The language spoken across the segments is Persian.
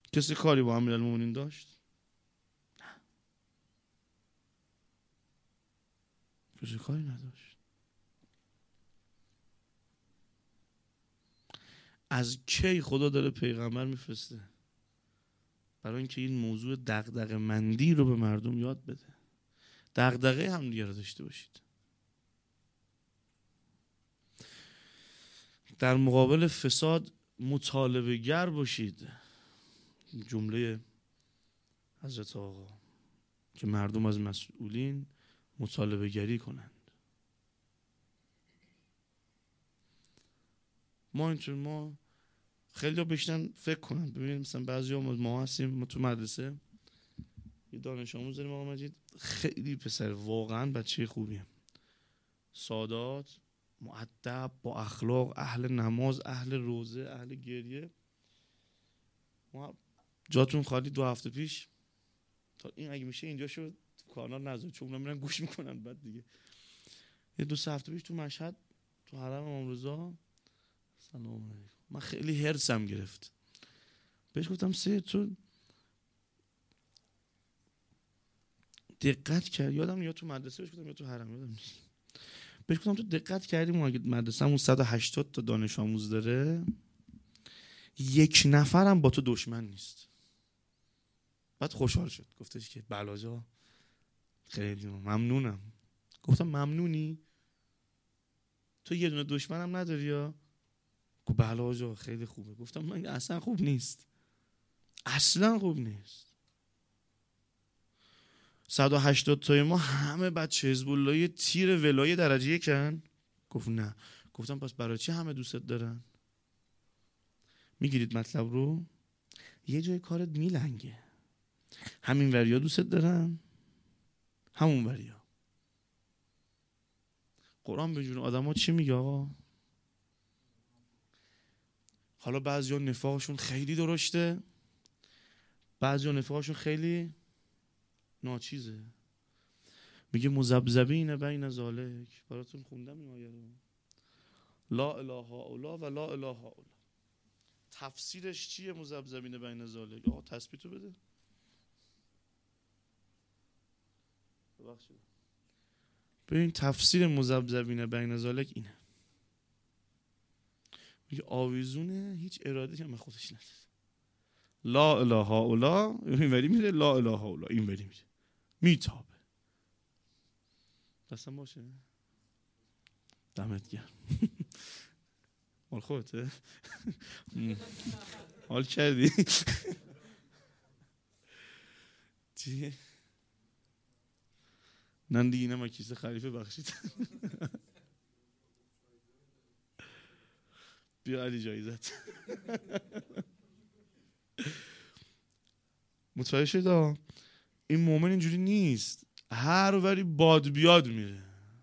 کسی کاری با امیرالمومنین داشت؟ کسی کاری نداشت. از کی خدا داره پیغمبر میفرسته؟ برای اینکه این موضوع دغدغه مندی رو به مردم یاد بده. دغدغه هم دیگه رو داشته باشید. در مقابل فساد مطالبه گر باشید. جمله حضرت آقا که مردم از مسئولین مطالبه گری کنند. ما خیلی ها بشنن فکر کنن. ببینید مثلا بعضی ها ما هستیم، ما تو مدرسه یه دانش آموز داریم آقا مجید، خیلی پسر واقعا بچه خوبیه، سادات، مؤدب، با اخلاق، اهل نماز، اهل روزه، اهل گریه. ما جاتون خالی 2 هفته پیش تا این اگه میشه اینجا شد کانال نذار چون اونا میرن گوش میکنن. بعد دیگه یه 2 هفته پیش تو مشهد تو حرم امام رضا، سلام علیکم، من خیلی هرسم گرفت. بهش گفتم سید تو دقت کرد، یادم یا تو مدرسه بهش گفتم یا تو حرم یادم نیست، بهش گفتم تو دقت کردی ما اگه مدرسه‌مون 180 تا دانش آموز داره 1 نفرم با تو دشمن نیست. بعد خوشحال شد، گفتش که بلاجا خیلی ممنونم. گفتم ممنونی؟ تو یه دونه دشمنم نداری یا؟ گفت بله آقا خیلی خوبه. گفتم من اصلا خوب نیست، اصلا خوب نیست. 180 تای ما همه بچه حزب الله تیر ولایه درجه 1 گفت نه. گفتم پس برای چی همه دوستت دارن؟ میگیرید مطلب رو؟ یه جای کارت میلنگه. همین وریا دوستت دارن، همون وریا. قرآن به جون آدم ها چی میگه آقا؟ حالا بعضی ها نفاقشون خیلی درشته، بعضی ها نفاقشون خیلی ناچیزه. میگه مذبذبین بین ذالک، براتون خوندم این آیه رو، لا اله الا و لا اله الا. تفسیرش چیه مذبذبین بین ذالک؟ آقا تثبیتو بده. ببخشید ببین تفسیر مذبذبین بین ذالک اینه، میگه آویزونه هیچ اراده‌ای هم خودش نداره. لا اله الا این وری میره، لا اله الا این وری میره، میتابه. دستم باشه دمت گرم. مال خودته؟ حال کردی؟ چی؟ نه دیگه اینم کیسه خلیفه بخشید. بیا علی جایزت. متوجه شد این مومن اینجوری نیست، هر وری باد بیاد میره.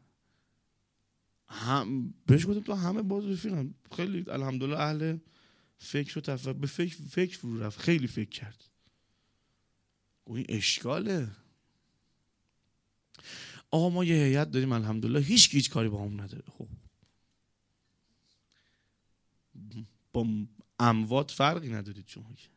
بهش گفتم تو همه باز رفیقم، خیلی الحمدلله اهل فکر و تفکر، به فکر فرو رفت، خیلی فکر کرد. این اشکاله. آقا ما یه هیئت داریم الحمدلله هیچ کی هیچ کاری با هم نداره. خب با اموات فرقی ندارید شما که.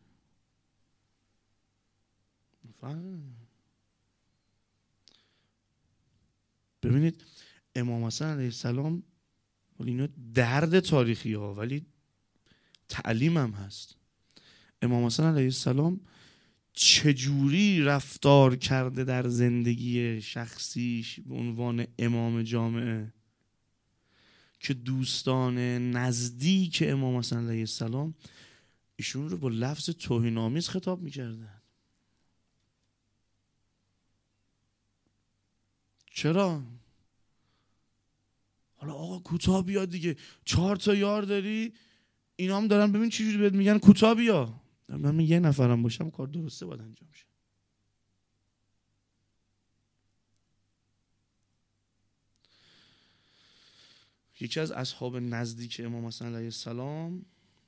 ببینید امام حسن علیه السلام، اینا درد تاریخی ها ولی تعلیم هم هست. امام حسن علیه السلام چجوری رفتار کرده در زندگی شخصیش به عنوان امام جامعه که دوستان نزدیک امام حسن علیه السلام ایشون رو با لفظ توهین‌آمیز خطاب می‌کردن. چرا؟ حالا آقا کوتاه بیا دیگه، 4 تا یار داری، اینا هم دارن ببین چجوری بهت میگن کوتاه بیا. من یه نفرم باشم کار درسته باید انجام شه. یکی از اصحاب نزدیک امام حسن علیه السلام،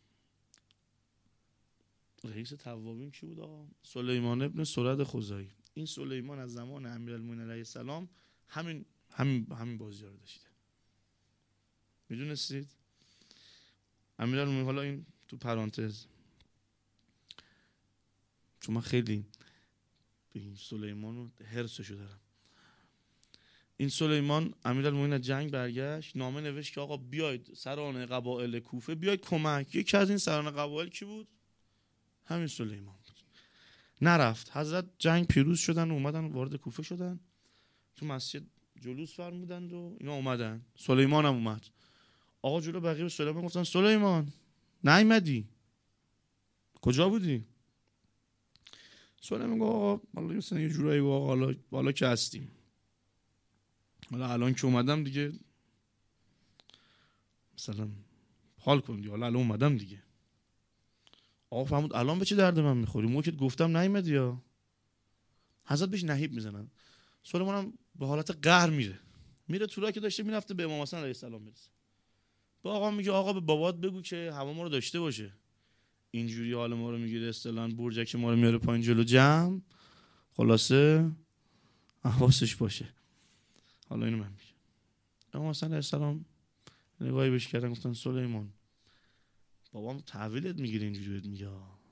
رئیس توابین کی بود آقا؟ سلیمان ابن سرد خزاعی. این سلیمان از زمان امیرالمومنین علیه السلام همین بازی رو داشته. میدونستید؟ امیرالمومنین، حالا این تو پرانتز، چون من خیلی به این سلیمان و حرصشو دارم. این سلیمان امیرالمومنین از جنگ برگشت، نامه نوشت که آقا بیاید سران قبایل کوفه بیاید کمک. یکی از این سران قبایل کی بود؟ همین سلیمان بود. نرفت. حضرت جنگ پیروز شدن و اومدن وارد کوفه شدن، تو مسجد جلوس فرمودند و اینا اومدن. سلیمان هم اومد. آقا جلو بقیه به سلیمان گفتن سلیمان نیومدی، کجا بودی؟ سلیمان گفت آقا والله مثلا یه جورایی آقا حالا که هستیم، حالا الان که اومدم دیگه مثلا حال کن دیگه، حالا الان اومدم دیگه. آقا فهمود الان به چه درد من میخوری؟ موقعت گفتم نیومدی. یا حضرت بهش نهیب میزنن. سلیمان هم به حالت قهر میره تو راه که داشته میرفته به امام حسن علیه السلام برسه. به آقا میگه آقا به بابات بگو که هوا ما رو داشته باشه، اینجوری حال ما رو میگیره، اصطلاحاً برجک ما رو میاره پایین جلو جمع، خلاصه حواسش باشه. حالا اینو من میگم. امام حسن علیه السلام نگاهی بهش کردن، گفتن سلیمان بابام تحویلت میگیره اینجوری بهت میگه.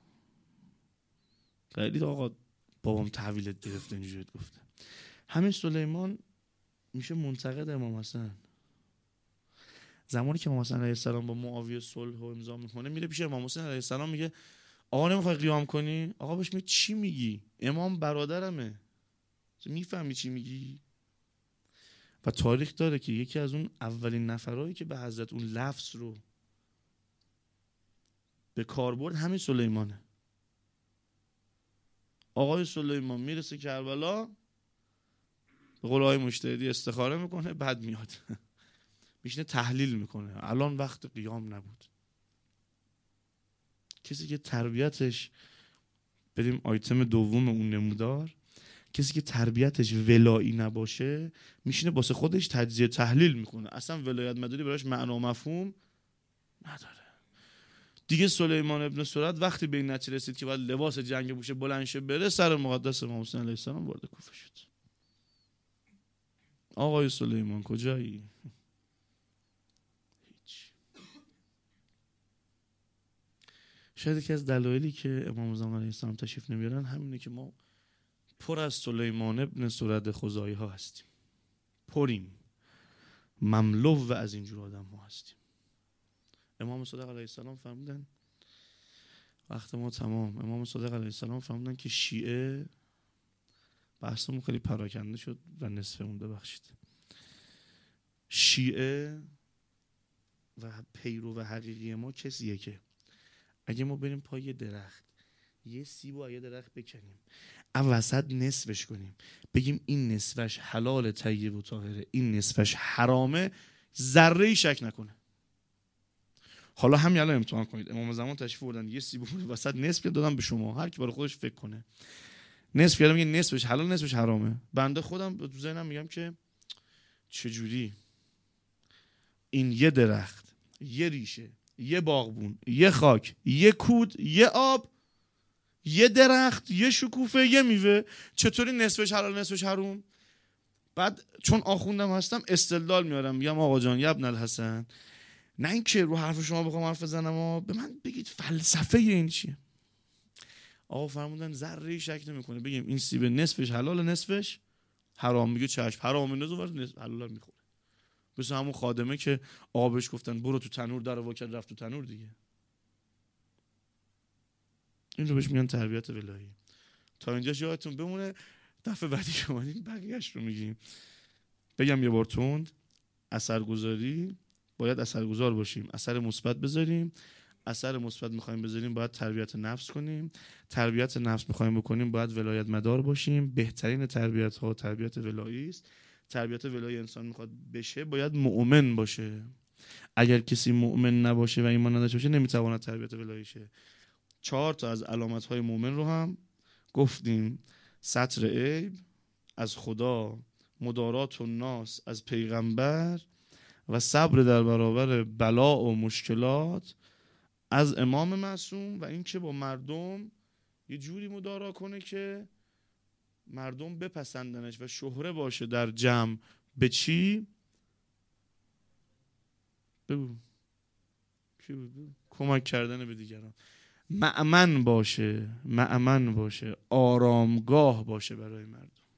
خیلی آقا بابام تحویلت گرفته اینجوری بهت گفته. همین سلیمان میشه منتقد امام حسن. زمانی که امام حسن علیه السلام با معاویه صلح و امضا میکنه، میره پیش امام حسین علیه السلام میگه آقا نمیخوای قیام کنی؟ آقا بهش میگه چی میگی؟ امام برادرمه، میفهمی چی میگی؟ و تاریخ داره که یکی از اون اولین نفرایی که به حضرت اون لفظ رو به کار برد همین سلیمانه. آقای سلیمان میرسه کربلا، به قول آقای مجتهدی استخاره میکنه، بعد میاد میشینه تحلیل میکنه. الان وقت قیام نبود. کسی که تربیتش، بریم آیتم دوم اون نمودار، کسی که تربیتش ولایی نباشه میشینه واسه خودش تجزیه تحلیل میکنه، اصلا ولایت مداری براش معنا و مفهوم نداره. دیگه سلیمان ابن سرد وقتی به این نتیجه رسید که باید لباس جنگ بوشه بلند شه بره، سر مقدس امام حسین علیه السلام وارد کوفه شد. آقای سلیمان کجایی؟ شاید یکی از دلایلی که امام زمان علیه السلام تشریف نمیارن همینه که ما پر از سلیمان ابن سرد خزاعی ها هستیم، پریم، مملو و از اینجور آدم ها هستیم. امام صادق علیه السلام فرمودن، وقت ما تمام، امام صادق علیه السلام فرمودن که شیعه، بحثمون خیلی پراکنده شد و نصفمون ببخشید، شیعه و پیرو و حقیقی ما کسیه که اگه ما بریم پای درخت یه سیب و یه درخت بکنیم، وسط نصفش کنیم، بگیم این نصفش حلال طیب و طاهره، این نصفش حرامه، ذره شک نکنه. حالا همین الان امتحان کنید. امام زمان تشریف آوردن یه سیب وسط نصف دادم به شما، هر کی برای خودش فکر کنه. نصف کردم، میگه نصفش حلال نصفش حرامه. بنده خودم تو ذهنم میگم که چجوری این یه درخت، یه ریشه، یه باغبون، یه خاک، یه کود، یه آب، یه درخت، یه شکوفه، یه میوه، چطوری نصفش حلال نصفش حرام؟ بعد چون آخوندم هستم استدلال میارم، میگم آقا جان ابن الحسن، نه این که رو حرف شما بخوام حرف بزنم و به من بگید فلسفه این چیه. آقا فرمودن ذره شک نمیکنه، بگیم این سیب نصفش حلال نصفش حرام، میگه چشم، حرام نزو واسه حلال میخوره. مثل همون خادمه که آبش گفتن برو تو تنور، در واکد رفت تو تنور دیگه. این رو بهش میگن تربیت ولایی. تا اینجاش یادتون بمونه، دفعه بعدی شما این بقیه‌اش رو میگیم. بگم یه بار تند، اثرگذاری باید اثرگذار باشیم، اثر مثبت بذاریم. اثر مثبت میخوایم بذاریم باید تربیت نفس کنیم. تربیت نفس میخوایم بکنیم باید ولایت مدار باشیم. بهترین تربیت ها تربیت ولایی است. تربیت ولایی انسان میخواد بشه باید مؤمن باشه. اگر کسی مؤمن نباشه و ایمان نداشته باشه نمیتواند تربیت ولایی شه. 4 تا از علامت های مؤمن رو هم گفتیم: ستر عیب از خدا، مدارات الناس از پیغمبر و صبر در برابر بلا و مشکلات از امام معصوم، و این که با مردم یه جوری مدارا کنه که مردم بپسندنش و شهره باشه در جمع. به چی؟ بگو. کمک کردن به دیگران. مأمن باشه، آرامگاه باشه برای مردم.